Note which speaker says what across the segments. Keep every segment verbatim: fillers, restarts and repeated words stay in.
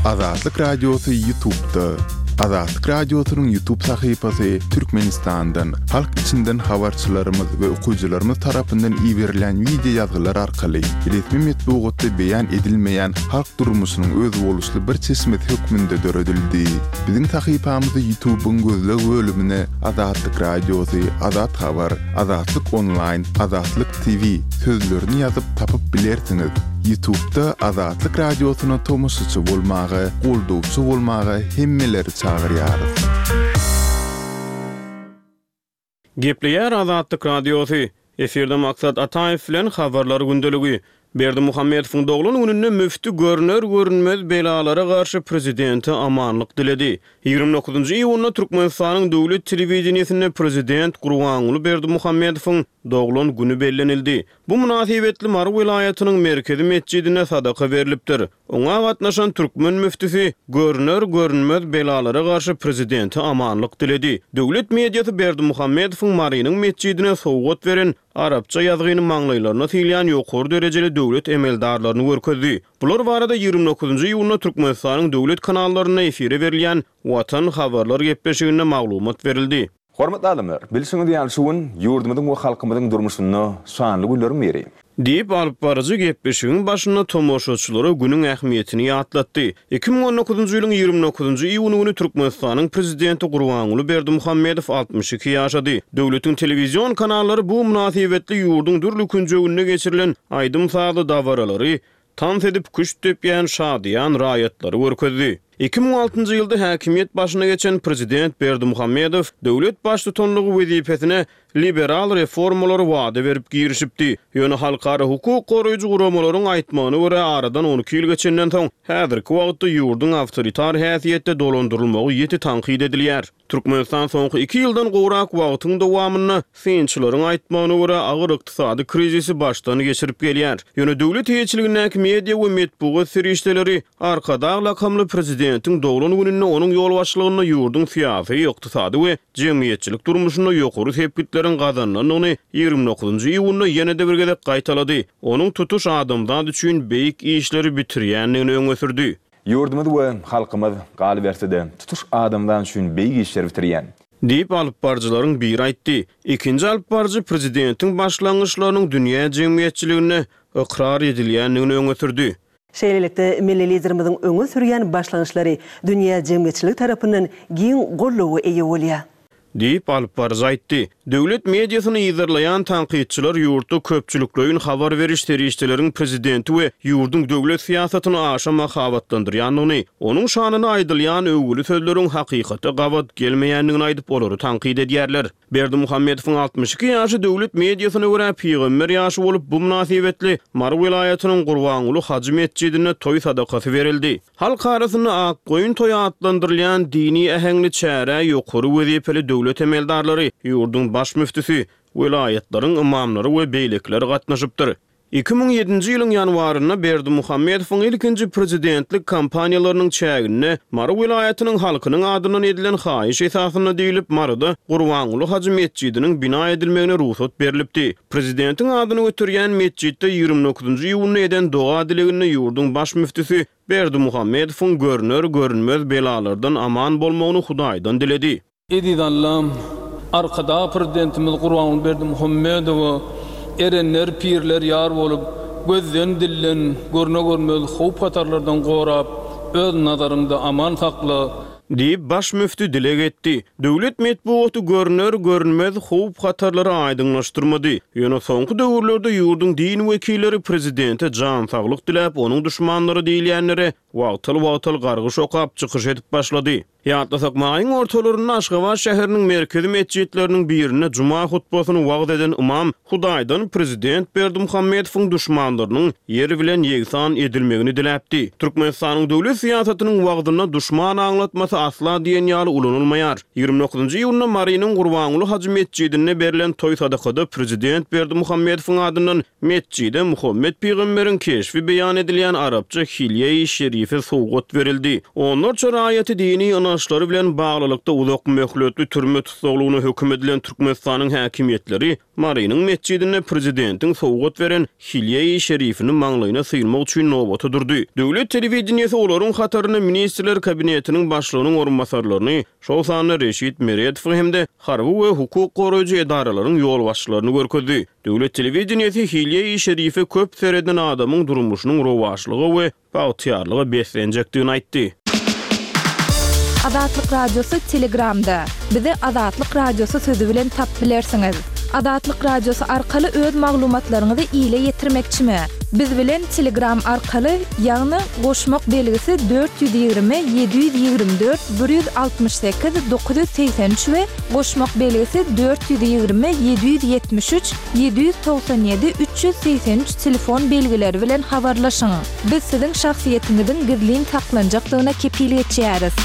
Speaker 1: Azatlyk Radiosu YouTube'da. Azatlyk Radiosu'nun YouTube sahypasy Türkmenistan'dan, halk içinden habarçylarymyz we okuyjylarymyz tarapyndan ýiberilen video ýazgylar arkaly resmi metbuatda beýan edilmeýän halk durmuşynyň öz boluşly bir çeşmet hökmünde döredildi. Biziň sahypamyzy YouTube'un gözleg bölümine Azatlyk Radiosu, Azat Habar, Azatlyk Online, Azatlyk T V sözlerini ýazyp tapyp bilersiňiz. YouTube'da Azatlyk Radiosu'na tomoşçy bolmagy, goldowçy bolmagy hemmeleri çağırýarys.
Speaker 2: Gepleýär Azatlyk Radiosu. Eferde maksat Ataýew bilen habarlar gündeligi. Berdimuhammedowyň doglan gününde müfti görner görünmez belalara garşy prezidenti amanlyk diledi. ýygrimi dokuzynjy iýunda Türkmenistanyň döwlet telewizionyny prezident Gurbanuly Berdimuhammedowyň doglan günü bellenildi. Bu münasibetli Mar vilayatynyň merkezi mescidine sadaka berilipdir. Oňa gatnaşan türkmen müftisi görner görünmez belalara garşy prezidenti amanlyk diledi. Döwlet mediýasy Berdimuhammedowyň Marynyň mescidine sowgat beren Arapça ýazgyny maňlaýlaryna tilýän ýokary derejeli döwlet emeldarlaryny görkezdi. Bular barada ýygrimi dokuzynjy iýunda Türkmenistanyň döwlet kanallaryna efire berilýän Watan habarlar gepleşiginde maglumat berildi.
Speaker 3: Hormatly adamlar, bilşiňiz ýalşuwyn ýurdumyzyň we halkymyzyň durmuşyny şanly günlerim beri.
Speaker 2: Diýip alyp barajy gepleşigiň başyna tomoşaçylary günüň ähmiýetini ýatlatdy. iki bin on dokuzynjy ýylyň ýygrimi dokuzynjy iýuny güni Türkmenistanyň prezidenti Gurbanuly Berdimuhammedow altmış iki ýaşady. Döwletiň telewizion kanallary bu münasibetli ýurduň dürli künjeginde geçirilen aýdym sady dawaralary tans edip küç tepýän şadýan raýatlary görkezdi. iki bin on altynjy ýylda häkimiýet başyna geçen prezident Berdimuhammedow döwlet başlygynyň wezipesine liberal reformalary wada berip girişipdi. Ýöne halkara hukuk goraýjy guramalaryň aýtmagyna görä aradan on iki ýyl geçenden soň häzirki wagtda ýurduň awtoritar häsiýetde dolandyrylmagy ýeti tanqid edilýär. Türkmenistan soňky iki ýyldan gowrak wagtyň dowamyny synçylaryň aýtmagyna görä agyr ykdysady krizisi başdan geçirip gelýär. Ýöne döwlet ýeçiliginiň media we metbuat serişdeleri arkada lakamly prezidentiň doglan gününde onuň ýol başlygyny ýurdun syýasy, ykdysady we jemgyýetçilik durmuşyna ýokary tepkitlerin gazananyny ýygrimi dokuzynjy iýunda ýene-de bir gezek gaýtalady. Onuň tutuş adamdan üçin beýik işleri bitirýänligini öňe sürdi.
Speaker 3: Ýurdumyz we halkymyz galy bersede tutuş adamdan üçin beýik işleri bitirýän
Speaker 2: diýip alyp barjylaryň biri aýtdy. Ikinji alyp barjy prezidentiň başlangyçlarynyň dünýä jemgyýetçiligine ikrar edilýänligini öňe sürdi.
Speaker 4: Şeýlelikde milli liderimizin öňe sürýän başlangyçlary dünýä jemgyýetçiligi tarapyndan giň gollugy eýe bolýar.
Speaker 2: Diýip alyp barjy aýtdy. Döwlet mediasyny ýygyrlaýan tanqidçiler ýurtda köpçüliklerin habar beriş terişdeleriň prezidenti we ýurdun döwlet syýasatyny aşa mahabatlandyrýanyny, onuň şanyny aýdylýan öwgüli sözleriň hakykata gawat gelmeýänligini aýdyp olary tanqid edýärler. Berdimuhammedowyň altmış iki ýaşy döwlet mediasyna görä peýgamber ýaşy bolup bu münasibetli Mar vilayatynyň Gurbanuly Haji mescidine toý sadakasy berildi. Halk arasynda ak goýun toýu adlandyrylýan dini ähengli çäre ýokary wezipeli döwlet emeldarlary ýurdun baş müftisi, vilayetlaryň imamlary we beýlekleri gatnaşypdyr. iki bin on ýedinji ýylyň ýanwaryna Berdimuhammedowyň ilkinji prezidentlik kampaniýalarynyň çägine Mar vilayatynyň halkynyň adynyň edilen haýyş esasyna diýilip Marda Gurbanuly Haji mescidiniň bina edilmegine ruhsat berilipdi. Prezidentiň adyny götürýän mescidde ýygrimi dokuzynjy iýunda eden doga dilegini ýurdun baş müftisi Berdimuhammedowyň görner görünmez belalardan aman bolmagyny Hudaýdan diledi.
Speaker 5: Edidallam arkada prezidentimiz Gurbanuly Berdimuhammedow erenler pirler ýar bolup gözden dillen görne görmez howp hatarlardan gorap öz nazarynda aman sakly
Speaker 2: diýip baş müfti dileg etdi. Döwlet metbuaty görner görünmez howp hatarlary aýdyňlaşdyrmady. Ýöne soňky döwürlerde ýurdun din wekilleri prezidente jan saglyk dilep onuň düşmanlary diýilýänlere wagtyl-wagtyl gargyş okap çykyş edip başlady. Ýatlasak maýyň ortalaryny Aşgabat şäheriniň merkezi mescidleriniň birine juma hutbasyny wagt eden imam Hudaýdan prezident Berdimuhammedowyň düşmanlarynyň ýeri bilen ýegsan edilmegini diläpdi. Türkmenistanyň döwlet syýasatynyň wagdyna düşman aňlatmasy asla diýen ýaly ulanylmaýar. ýygrimi dokuzynjy iýunda Marynyň Gurbanuly Haji mescidine berilen toý sadakada prezident Berdimuhammedowyň adyndan mescide Muhammed peýgamberiň keşfi beýan edilýän Arapça hilye-i şeriýet Şerife sowgat berildi. Onlarça raýaty dini anaşlary bilen baglylykda uzak möhletli türme tutsagylygyna hökm edilen Türkmenistanyň häkimiýetleri Marynyň mescidine prezidentin sowgat beren Hilye-i Şerifiniň maňlaýyna syýlmak üçin nowbata durdy. Döwlet telewizionyasy olaryň hataryny ministrler kabinetiniň başlygynyň orunmasarlaryny Şowsany Reşit Meredov hemde harby we hukuk goraýjy edaralaryň ýol başçylaryny görkezdi. Döwlet telewizionyasy Hilye-i Şerife köp sereden adamyň durmuşynyň rowaşlygy we bagtyarlygy beslenjekdigini aýtdy.
Speaker 6: Adatlyk radiosu Telegramda. Bizi Adatlyk radiosu sözü bilen tap bilersiňiz. Adatlyk radiosu arkaly öz maglumatlaryňyzy ýyla ýetirmekçimi? Biz bilen Telegram arkaly ýagny goşmak belgisi dört yüz ýygrimi yedi yüz ýygrimi dört bir yüz altmış sekiz dokuz yüz seksen üç we goşmak belgisi dört yüz ýygrimi yedi yüz ýetmiş üç yedi yüz doksan ýedi üç yüz seksen üç telefon belgileri bilen habarlaşyň. Biz siziň şahsiýetiňiziň gizlin taklanjakdygyna kepillik etýäris.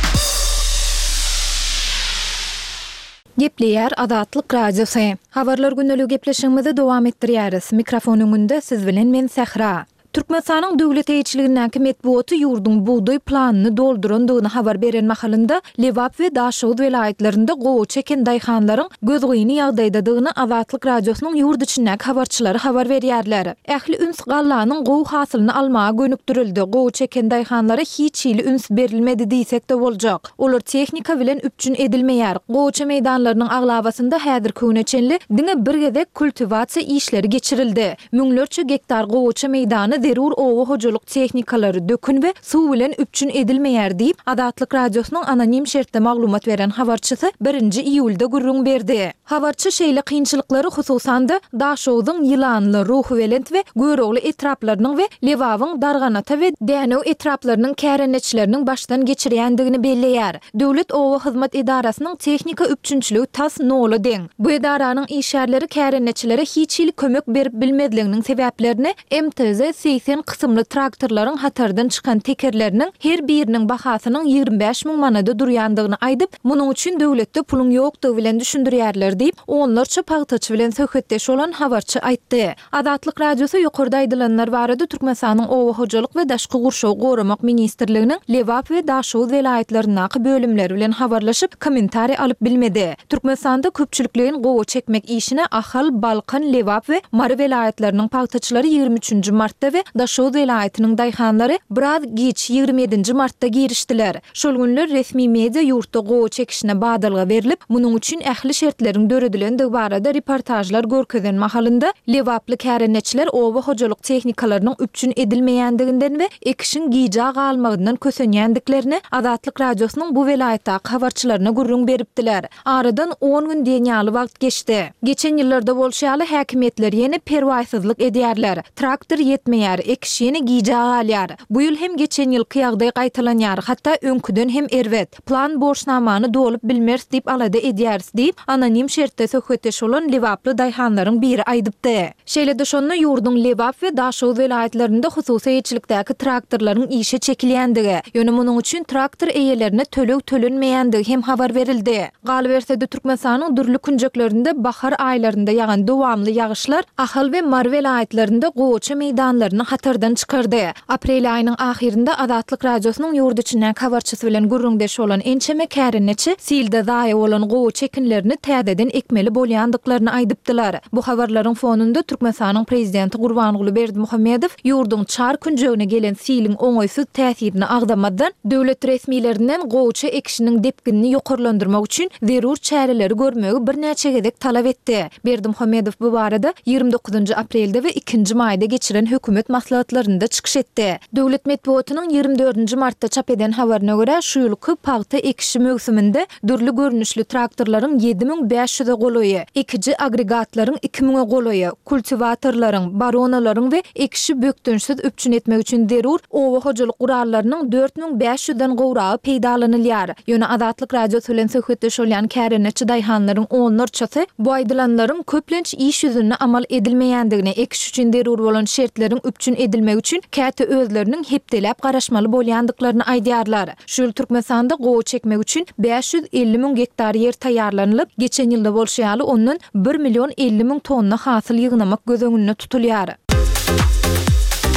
Speaker 6: Gepleýär Adatlyk radiosu. Habarlar günneligi gepleşigimizi dowam etdirýäris. Mikrofon öňünde siz bilen men Sahra. Türkmenistanyň döwlet eýçiliginiň medeniýeti ýurdun buğday planyny doldurandygyny habar beren mahalynda Lewap we Daşowut welaýetlerinde gowy çeken daýhanlaryň gözgüýni ýagdaýdadygyny Adatlyk radiosynyň ýurt içindäki habarçylary habar berýärler. Ähli üns gallanyň gowy hasylyny almaga gönükdirildi. Gowy çeken daýhanlara hiç ýyly üns berilmedi diýsek de boljak. Olar tehnika bilen üpçün edilmeýär. Gowy meýdanlarynyň aglabasynda häzir köwnäçenli diňe bir gezek kultivasiýa işleri geçirildi. Müňlerçe gektar gowy meýdany zerur owa hojalyk tehnikalary dökün we suw bilen üpçün edilmeýär diýip Adatlyk radiosynyň anonim şertde maglumat beren habarçysy birinji iýulda gurrun berdi. Habarçy şeýle kynçylyklary hususan da Daşowdyň ýylanly ruhy welent we görogly etraplarynyň we Lewawyň darganata we Dänew etraplarynyň kärenetçileriniň başdan geçirýändigini belleýär. Döwlet owa hyzmat edarasynyň tehnika üpçünçiligi tas nola deň. Bu edaranyň işärleri kärenetçilere hiç ýyly kömek berip bilmediliginiň sebäplerini M T Z seksen kısımlı traktorlaryň hatardan çykan tekerleriniň her biriniň bahasynyň ýygrimi beş miň manada durýandygyny aýdyp, munyň üçin döwletde puluň ýokdugy bilen düşündirýärler diýip, onlarça pagtaç bilen söhbetdeş bolan habarçy aýtdy. Adatlyk radiosu ýokarda aýdylanlar barada Türkmenistanyň owa hojalyk we daşky gurşaw goramak ministrliginiň Lewap we Daşowut welaýetlerindäki bölümleri bilen habarlaşyp kommentari alyp bilmedi. Türkmenistanda köpçülikligiň gowy çekmek işine Ahal, Balkan, Lewap we Mary welaýetleriniň pagtaçlary ýygrimi üçünji martda we Daşowut welaýatynyň daýhanlary biraz geç ýygrimi ýedinji martda girişdiler. Şol günler resmi media ýurtda gowy çekişine badalga berilip, munyň üçin ähli şertleriň döredilendigi barada reportajlar görkezen mahalynda Lewaply kärenetçiler owa hojalyk tehnikalarynyň üpçün edilmeýändiginden we ekişiň giýja galmagyndan kösenýändiklerini Adatlyk radiosynyň bu welaýatdaky habarçylaryna gurrun beripdiler. Aradan on gün diýen ýaly wagt geçdi. Geçen ýyllarda bolşaly häkimetler ýene perwaýsyzlyk edýärler. Traktor yetmeýär, ekişini giýja alýar. Bu ýyl hem geçen ýyl kıyagday gaýtalanýar, hatda öňküden hem erwet. Plan borçnamany dolup bilmers diýip alada edýäris diýip anonim şertde söhbetdeş bolan Lewaply daýhanlaryň biri aýdypdy. Şeýle-de şonu ýurdun Lewap we Daşowut welaýetlerinde hususy eýçilikdäki traktorlaryň işe çekilýändigi, ýöne munyň üçin traktor eýelerine tölek tölenmeýändigi hem habar berildi. Galyberse de Türkmenistanyň dürli künjeklerinde bahar aýlarynda ýagan dowamly ýagyşlar Ahal we Mary welaýetlerinde gowy meýdanlaryny hatardan çykardy. Aprel aýynyň ahirinde Adatlyk radiosynyň ýurt içinden habarçysy bilen gurrundeş bolan ençeme kärenetçi silde daýy bolan gowy çekinlerini täzeden ekmeli bolýandyklaryny aýdypdylar. Bu habarlaryň fonunda Türkmenistanyň prezidenti Gurbanuly Berdimuhammedow ýurdun çar künjegine gelen silin oňoýsuz täsirini agdamadan döwlet resmiýetlerinden gowça ekişiniň depginini ýokarlandyrmak üçin zerur çäreleri görmegi bir näçe gezek talap etdi. Berdimuhammedow bu barada ýygrimi dokuzunji aprelde we ikinji maýda geçiren hökümet maslahatlarynda çykyş etdi. Döwlet medeniýetining ýygrimi dördünji martda çap eden habaryna görä şu ýylky pagta ekişi mögsüminde dürli görnüşli traktorlaryň ýedi miň beş ýüze goloýy, ikiji agregatlaryň iki miňe goloýy, kultivatorlaryň, baronalaryň we ekişi bökdünsiz üpçün etmek üçin derur owa hojalyk gurallarynyň dört miň beş ýüzden gowragy peýdalanylýar. Ýöne Adatlyk radiosu bilen söhbetdeş bolan kärenetçi daýhanlaryň onlarçasy bu aýdylanlaryň köplenç iş ýüzüne amal edilmeýändigini, ekiş üçin derur bolan şertleriň üpçün edilmek üçin käte özleriniň hepdelep garaşmaly bolýandyklaryny aýdýarlar. Şol Türkmenistanda gowy çekmek üçin beş yüz elli miň gektar ýer taýýarlanylyp, geçen ýylda bolşaýaly ondan bir milyon elli miň tonna hasyl ýygnamak göz öňünde tutulýar.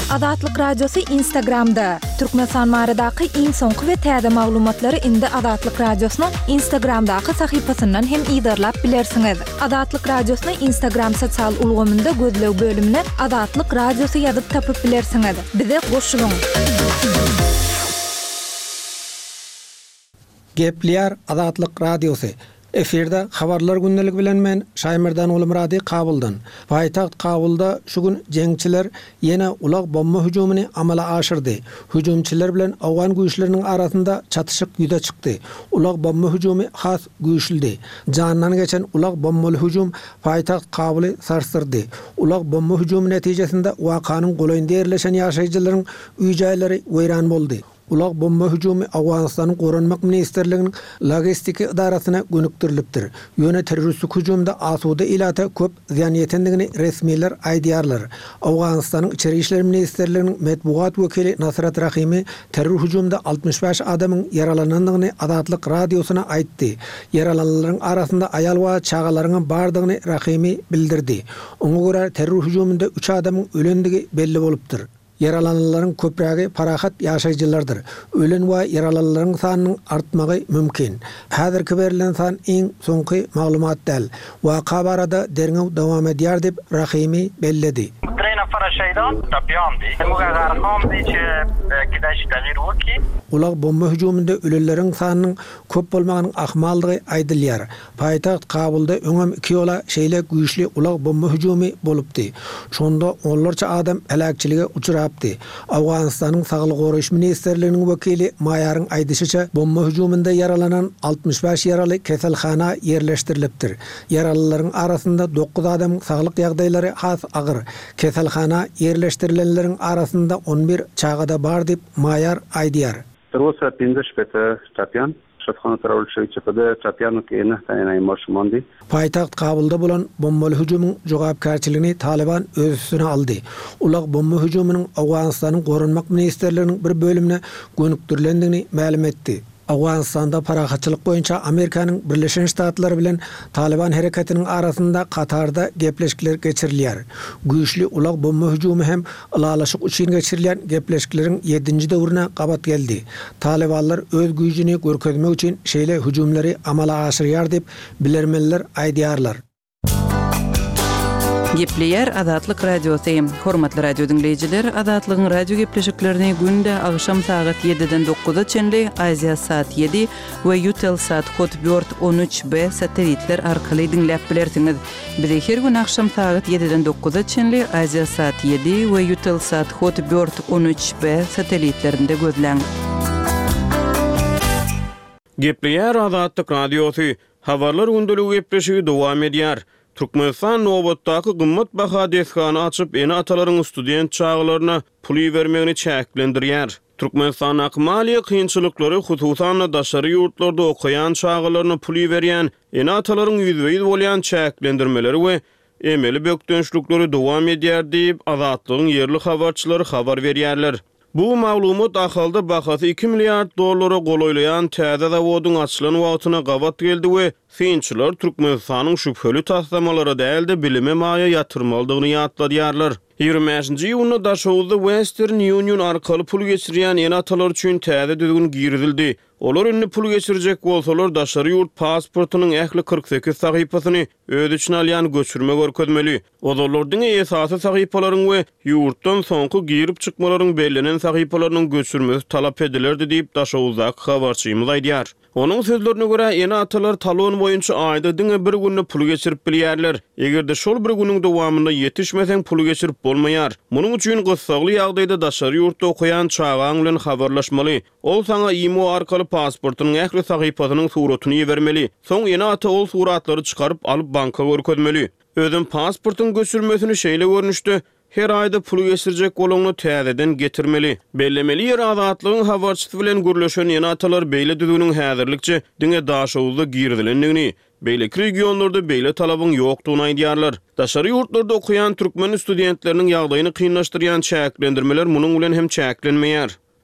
Speaker 6: Adatlyk Radiosu Instagramda. Türkmenistan maradaky iň soňky we täze maglumatlary indi Adatlyk Radiosynyň Instagramdaky sahypasyndan hem ýydarlap bilersiňiz. Adatlyk Radiosynyň Instagram sosial ulgamynda gözlew bölümine Adatlyk Radiosu ýazyp tapyp bilersiňiz. Bize goşulyň.
Speaker 7: Gepler Adatlyk Radiosu. Eferde habarlar gündelik bilen men Şaýmyrdan Ulumrady Kabuldan. Paýtaxt Kabulda şu gün jeňçiler ýene ulak bomba hüjumyny amala aşyrdy. Hüjumçylar bilen awgan güýçleriniň arasynda çatyşyk ýüze çykdy. Ulak bomba hüjumy has güýçlidi. Jandan geçen ulak bombaly hüjum paýtaxt Kabuly sarsyrdy. Ulak bomba hüjumy netijesinde wakanyň golayynda ýerleşen ýaşaýjylaryň üýjaýlary weýran boldy. Ulak bomba hüjumy Awganystanyň Goranmak Ministrliginiň logistiki idarasyna gönükdirilipdir. Ýöne terroristlik hüjumda asuda ilata köp ziýan ýetendigini resmiler aýdýarlar. Awganystanyň Içeri işler Ministrliginiň medbugat wekili Nasrat Rahimi terror hüjumda altmış beş adamyň yaralanandygyny Adatlyk Radiosyna aýtdy. Yaralananlaryň arasynda aýal we çagalaryň bardygyny Rahimi bildirdi. Oňa görä terror hüjumynda üç adamyň ölendigi belli bolupdyr. Yaralananlaryň köprägi parahat ýaşaýjylardyr. Ölen we yaralananlaryň sanynyň artmagy mümkin. Häzirki berilen san iň soňky maglumat däl. Waka barada derňew dowam edýär diýip Rahimi belledi. Ulak bomba hüjumynda ölenleriň sanynyň köp bolmagynyň ahmaldygy aýdylýar. Paýtaxt Kabulda öňem iki ýola şeýle güýçli ulak bomba hüjumy bolupdy. Şonda onlarça adam helakçylyga uçurapdy. Awganystanyň Saglyk goraýyş Ministrliginiň wekili Maýaryň aýdysyça bomba hüjumynda yaralanan altmış beş yaraly keselhana ýerleşdirilipdir. Yaralylaryň arasynda dokuz adam saglyk ýagdaýlary has agyr. Keselhana ýerleşdirilenleriň arasynda on bir çagada bar diýip Maýar aýdýar.
Speaker 8: Rosa pięćdziesiąt pięć Çapyan, şofhana tarawlşy çapda Çapyanlyk ýene taýany marşmandy.
Speaker 7: Paýtaxt Kabulda bolan bombaly hüjumyň jogapkärçiligini Taliban öz üstüne aldy. Ulak bomba hüjumynyň Awganystanyň Goranmak Ministrliginiň bir bölümine gönükdirilendigini ma'lum etdi. Awganystanda parahatçylyk boýunça Amerikanyň Birleşen Ştatlary bilen Taliban hereketiniň arasynda Katarda gepleşikler geçirilýär. Güýçli ulak bomba hüjumy hem ılalaşyk üçin geçirilýän gepleşikleriň ýedinji döwrüne gabat geldi. Talibanlar öz güýjüni görkezmek üçin şeýle hüjumlary amala aşyrýar diýip bilermenler aýdýarlar.
Speaker 9: Gepleyer Adatlyk Radiosu. Hormatly radio dinleyijiler, Adatlygyň radio gepleşiklerini günde agşam saat ýediden dokuza çenli Aziya saat ýedi we Eutelsat Hotbird on üç B satelitler arkaly dinläp bilersiňiz. Bizi her gün agşam saat ýediden dokuza çenli Aziya saat ýedi we Eutelsat Hotbird on üç B satelitlerinde gözleň.
Speaker 2: Gepleyer Adatlyk Radiosu. Habarlar gündeliği gepleşigi dowam edýär. Türkmenistan nowatdaky gymmat baha deskany açyp eni atalaryň student çağlaryna pul bermegini çäklendirýär. Türkmenistan akmaliýa kynçylyklary hususan daşary ýurtlarda okuyan çağlaryna pul berýän eni atalaryň ýüzbeýiz bolýan çäklendirmeleri we emeli bökdönçlükleri dowam edýär diýip Azatlygyň ýerli habarçylary habar berýärler. Bu maglumat ahalda bahasy iki milliard dollara golaýlayan täze zawodyň açylan wagtyna gabat geldi we finçiler Türkmenistanyň şüpheli taslamalara däldi bilime maýa ýatyrmalydygyny ýatladýarlar. ýygrimiňji ýylyna daşowda Western Union arkaly pul geçirýän ýene atalar üçin täze düzgün girdildi. Olar ünni pul geçirjek bolsalar daşary ýurt pasportynyň ähli kırk sekiz sahypasyny öz üçin alýan göçürme görkezmeli. Olarlaryň esasy sahypalaryň we ýurtdan soňky girip çykmalaryň bellenen sahypalarynyň göçürmesi talap edilerdi diýip daşowda habarçymyz aýdýar. Onun sözlerine göre ýene atalar talon boýunça aýda diňe bir günne pul geçirip bilýärler. Egerde şol bir günüň dowamynda ýetişmeseň pul geçirip bolmaýar. Munyň üçin gysgaly ýagdaýda daşary ýurtda okuyan çağaň bilen habarlaşmaly. Ol saňa imo arkaly pasportynyň ähli sahypasynyň suratyny bermeli. Soň ýene ata ol suratlary çykaryp alyp banka görkezmeli. Özüm pasportyň göçürmesini şeýle görnüşdi. Her ayda pul geçirjek bolanyny täzeden getirmeli. Bellemeli ýer Azatlygyň habarçysy bilen gürleşen ýene atalar beýle düzgüniň häzirlikçe diňe daşowda girdilendigini, beýle regionlarda beýle talabyň ýokdugyny aýdýarlar. Daşary ýurtlarda okuyan türkmen studentleriniň ýagdaýyny kynlaşdyrýan çäklendirmeler munyň bilen hem çäklenmeýär.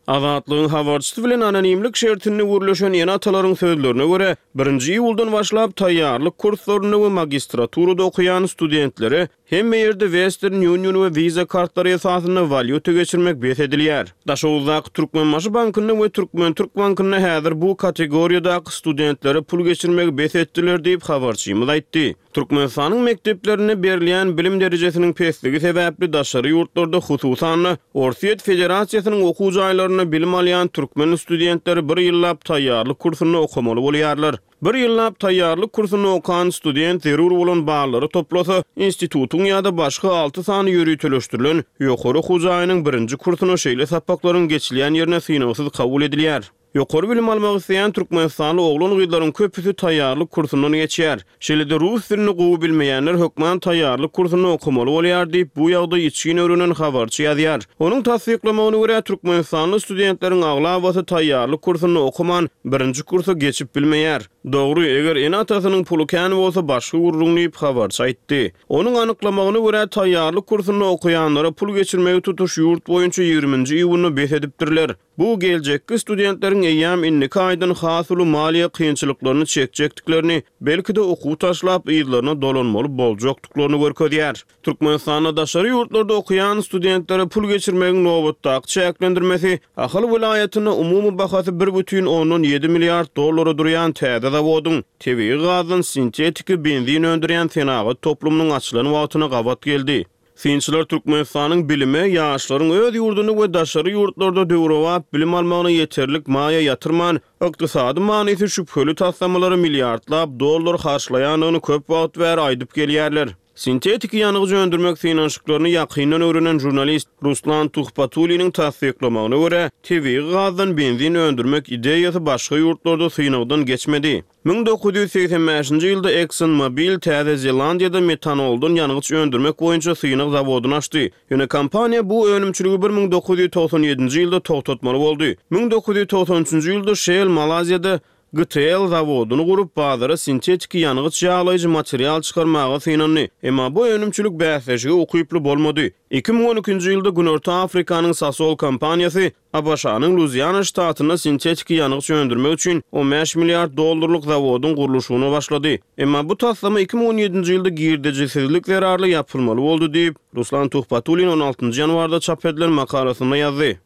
Speaker 2: Azatlygyň habarçysy bilen anonimlik şertini gürleşen ýene atalaryň sözlerine görä, birinji iýuldan başlap taýýarlyk kurslaryny we magistraturada okuyan studentleri hemme ýerde Western Union we Visa kartlary esasyna valyuta geçirmek bet edilýär. Daşowuzdaky Türkmenbaşy bankyny we Türkmen Türk bankyny häzir bu kategoriýadaky studentleri pul geçirmek bet etdiler diýip habarçymyz aýtdy. Türkmenistanyň mekteplerine berilýän bilim derejesiniň pestligi sebäpli daşary ýurtlarda hususan Orsiýet Federasiýasynyň okuw jaýlaryna bilim alýan türkmen studentleri bir ýyllap taýýarlyk kursyny okamaly bolýarlar. Bir ýyllap taýýarlyk kursyny okan student zerur bolan ballary toplasa, institutuň ýa-da başga alty sany ýürütüleşdirilen ýokary hujaýynyň birinji kursyny şeýle sapaklaryň geçilýän ýerine synawsyz kabul edilýär. Ýokary bilim almak isleýän türkmenistanly oglan gyzlaryň köpüsi taýýarlyk kursyny geçýär. Şeýle-de rus dilini gowy bilmeýänler hökmen taýýarlyk kursyny okamaly bolýar diýip bu ýagdaý içgin öwrenen habarçy ýazýar. Onuň tasdiklamagyna görä türkmenistanly studentleriň aglabasy taýýarlyk kursyny okuman birinji kursy geçip bilmeýär. Dogry, eger en atasynyň pulu kän bolsa başga gurrun diýip habarçy aýtdy. Onuň anyklamagyna görä taýýarlyk kursyny okuyanlara pul geçirmegi tutuş ýurt boýunça ýigriminji iýulyny bet edipdirler. Bu geljekki studentleriň eýýam inniki aýdan hasyly maliýe kynçylyklaryny çekjekdiklerini, belki de okuw taşlap ýyllaryna dolanmaly boljakdyklaryny görkezýär. Türkmenistanda daşary ýurtlarda okuyan studentlere pul geçirmegiň nowbatdaky çeklendirmesi Ahal vilayatyna umumy bahasy bir бүтүн onuň ýedi milliard dollara durýan täze zawodyň tebii gazyň sintetiki benzin öndürýän senagat toplumynyň açylan wagtyna gabat geldi. Synçylar Türkmenistanyň bilime, ýaşlaryň öz ýurduny we daşary ýurtlarda döwrewap bilim almagyna ýeterlik maýa ýatyrman, ykdysady manysy şüpheli taslamlary milliardlap dollar harçlaýanyny köp wagt bäri aýdyp gelýärler. Sintetik ýanygy öndürmek finanşyklaryny ýakynan öwrenen jurnalist Ruslan Tuhpatulynyň tasdiklamagyna görä, tebii gazyň benzin öndürmek ideýasy başga ýurtlarda synawdan geçmedi. bin dokuz yüz seksen beşinji ýylda ExxonMobil Täze Zelandiýada metanoldan ýanygyç öndürmek boýunça synyk zawodyny açdy. Ýöne kompaniýa bu önümçüligi bin dokuz yüz toksan ýedinji ýylda toktatmaly boldy. bin dokuz yüz toksan üçinji ýylda Shell Malaziýada G T L zawodyny gurup bazara sintetik ýanygyç ýaglaýjy material çykarmaga synandy. Emma bu önümçülik bäsleşigi ukyply bolmady. iki bin on ikinji ýylda Günorta Afrikanyň Sasol kompaniýasy A B Şanyň Louisiana ştatyna sintetik ýanygyç öndürmek üçin on beş milliard dollarlyk zawodyň gurulşyny başlady. Emma bu taslama iki bin on ýedinji ýylda girdejisizlik zerarly ýapylmaly boldy diýip Ruslan Tuhpatulin on altynjy ýanwarda çap edilen makalasyna ýazdy.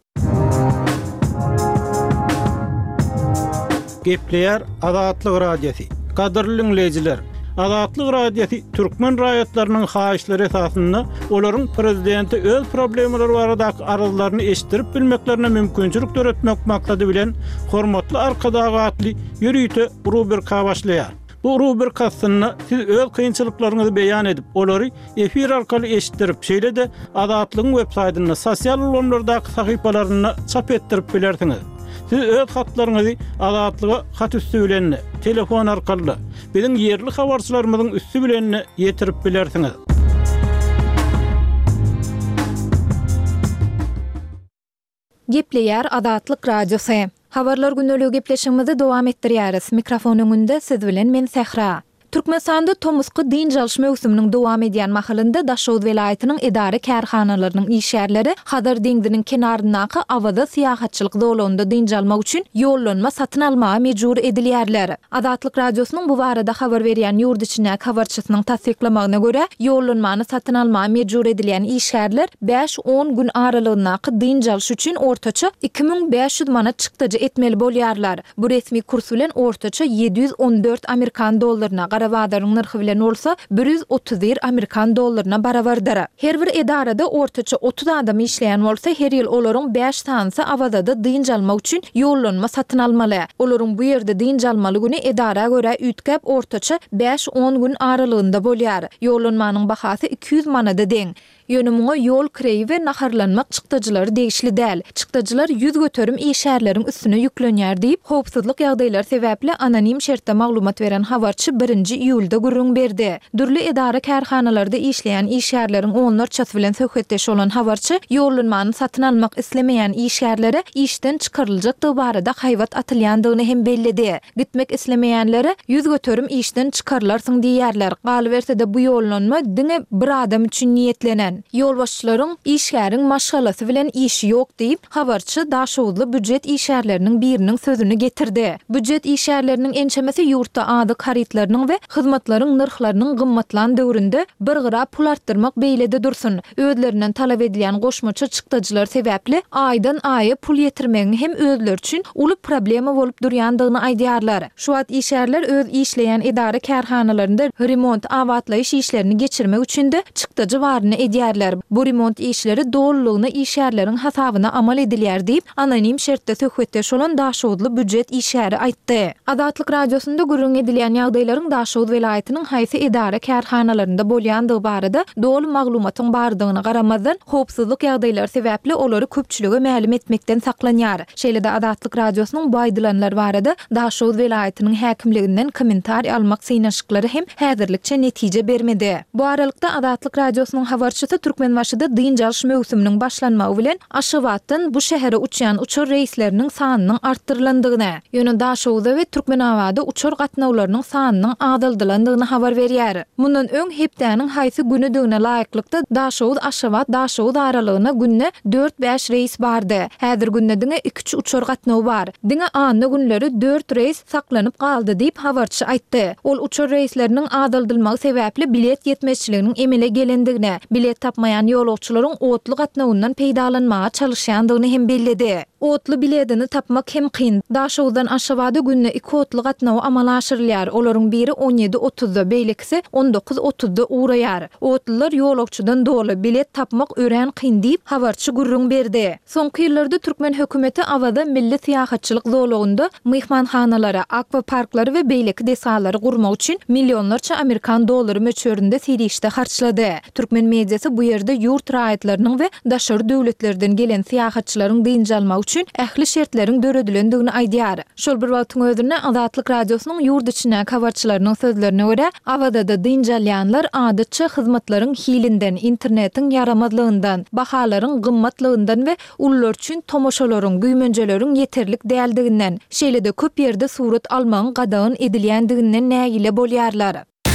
Speaker 10: Gepleýär Azatlyk radiosi. Kadrly dinleýijiler, Azatlyk radiosi türkmen raýatlarynyň haýyşlary esasynda olaryň prezidenti öz problemleri baradaky arzularyny eşitdirip bilmeklerine mümkinçilik töretmek maksady bilen hormatly arkadagatly ýürüýte rubrika başlaýar. Bu rubrikasyny siz öz kynçylyklaryňyzy beýan edip, olary efir arkaly eşitdirip, şeýle-de Azatlygyň web-saýtyna, sosial ulanlardaky sahypalaryna çap etdirip bilersiňiz. Siz öz hatlaryňyzy Azatlyga hat üstü bilen, telefon arkaly, biziň ýerli habarçylarymyzyň üstü bilen ýetirip bilersiňiz.
Speaker 6: Gepleýär Azatlyk radiosi. Habarlar günnälik gepleşigimizi dowam etdirýäris. Mikrofonyň önünde siz bilen men Sehra. Türkmenistanda tomusky din jalşy mewsumynyň dowam edýän mahalynda Daşowuz welaýatynyň edara kärhanalarynyň işgärleri Hadar deňdiniň kenaryndaky awada syýahatçylyk zolunda din jalmak üçin ýollanma satyn almaga mejbur edilýärler. Azatlyk radiosynyň bu barada habar berýän ýurt içindäki habarçysynyň tasdiklamagyna görä, ýollanmany satyn almaga mejbur edilýän işgärler beş on gün aralygyndaky din jalşy üçin ortaça iki bin beş yüz manat çykdyjy etmeli bolýarlar. Bu resmi kurs bilen ortaça yedi yüz on dört Amerikan dollaryna Garawadaryň narhy bilen bolsa bir yüz otuz bir Amerikan dollaryna barabardyr. Her bir edarada ortaça otuz adam işleýän bolsa, her ýyl olaryň beş tansy awada din jalmak üçin ýollanma satyn almaly. Olaryň bu ýerde din jalmaly güni edara görä ütkep ortaça beş on gün aralygynda bolýar. Ýollanmanyň bahasy iki yüz manata deň. Ýönümüňe ýol kireýi we naharlanmak çykdyjylary degişli däl. Çykdyjylar ýüz göterim işärleriň üstüne ýüklenýär diýip, howpsuzlyk ýagdaýlary sebäpli anonim şertde maglumat beren habarçy birinji iýulda gurrun berdi. Dürli edara kärhanalarda işleýän işärleriň onlarçasy bilen söhbetdeş bolan habarçy ýollanmany satyn almak islemeýän işärlere işden çykaryljak barada haýwat atylýandygyny hem bellidi. Gitmek islemeýänlere ýüz göterim işden çykarlarsyň diýýärler. Galy berse de bu ýollanma diňe bir adam üçin niýetlenen. edilýän. Ýolbaşçylaryň işgäriň maşgalasy bilen işi ýok diýip habarçy daşowly büdjet işgärleriniň biriniň sözüni getirdi. Büdjet işgärleriniň ençemesi ýurtda ady karitlarynyň we hyzmatlaryň narhlarynyň gymmatlan döwründe bir gyra pul artdyrmak beýlede dursun. Özlerinden talap edilýän goşmaça çykdyjylar sebäpli aýdan aýa pul ýetirmegiň hem özleri üçin uly problema bolup durýandygyny aýdýarlar. Şu wagt işgärler öz işleýän idara kärhanalarynda remont awatlaýyş işlerini geçirmek üçin de çykdyjy baryny edýärler. Bu remont işleri dolulugyny işgärleriň hasabyna amal edilýär diýip anonim şertde söhbetdeş bolan daşowly büdjet işgäri aýtdy. Adatlyk radiosunda gürrüň edilýän ýagdaýlaryň Daşowut welaýatynyň haýsy idara kärhanalarynda bolýandygy barada dol maglumatyň bardygyna garamazdan howpsuzlyk ýagdaýlary sebäpli olary köpçülüge ma'lum etmekden saklanýar. Şeýle-de Adatlyk radiosynyň baýdylanlar barada Daşowut welaýatynyň häkimliginden kommentariýa almak synaşyklary hem häzirlikçe netije bermedi. Bu aralykda Adatlyk radiosynyň habarçysy Türkmenbaşyda dyn jalş mewsüminiň başlanmagy bilen Aşgabatdan bu şähere uçýan uçur reýsleriniň sanynyň artdyrylandygyny, ýöne Daşowutda we Türkmenawada uçur gatnawlarynyň sanynyň adaldylandygyny habar berýär. Mundan öň hepdäniň haýsy günüdigine laýyklykda Daşowut Aşgabat Daşowut aralygyna günne dört beş reýs bardy. Häzir günnediňe iki üç uçur gatnaw bar. Diňe anny günleri dört reýs saklanyp galdy diýip habarçy aýtdy. Ol uçur reýsleriniň adaldylmagy sebäpli bilet ýetmezçiliginiň emele gelendigine, bilet tapmaýan ýolagçylaryň otly gatnawyndan peýdalanmaga çalışýandygyny hem bellidi. Otly biletini tapmak hem kyn. Daşowutdan Aşgabatda günne iki otly gatnaw amala aşyrylýar. Olaryň biri on ýedi otuzda, beýlekisi on dokuz otuzda uğraýar. Otlylar ýolagçydan doly bilet tapmak ören kyn diýip habarçy gürrüň berdi. Soňky ýyllarda Türkmen hökümeti awada milli syýahatçylyk zolagynda myhmanhanalary, akwaparklary we beýleki desalary gurmak üçin millionlarça Amerikan dollary möçberinde sirişde harçlady. Türkmen mediasy bu ýerde ýurt raýatlarynyň we daşary döwletlerden gelen syýahatçylaryň dynja almak üçin ähli şertleriň döredilendигini aýdýar. Şol bir wagtyň özünde Adatlyk radiosynyň ýurt içine habarçylarynyň sözlerine görä, awada da dynjalýanlar adatça hyzmatlaryň hilinden, internetiň yaramazlygyndan, bahalaryň gymmatlygyndan we ullar üçin tomoşalaryň, güýmenjeleriň ýeterlik däldiginden, şeýle-de köp ýerde surat almagyň gadagyn edilýändiginden nägile bolýarlar.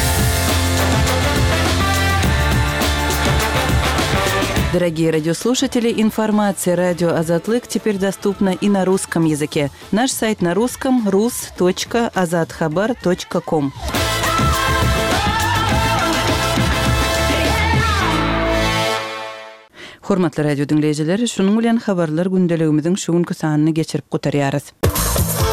Speaker 9: Дорогие радиослушатели, информация «Радио Азатлык» теперь доступна и на русском языке. Наш сайт на русском – рус точка азатхабар точка ком. Hormatly radio dinleyijiler, şunun bilen habarlar gündeligimiziň şugunky sanyny geçirip gutarýarys.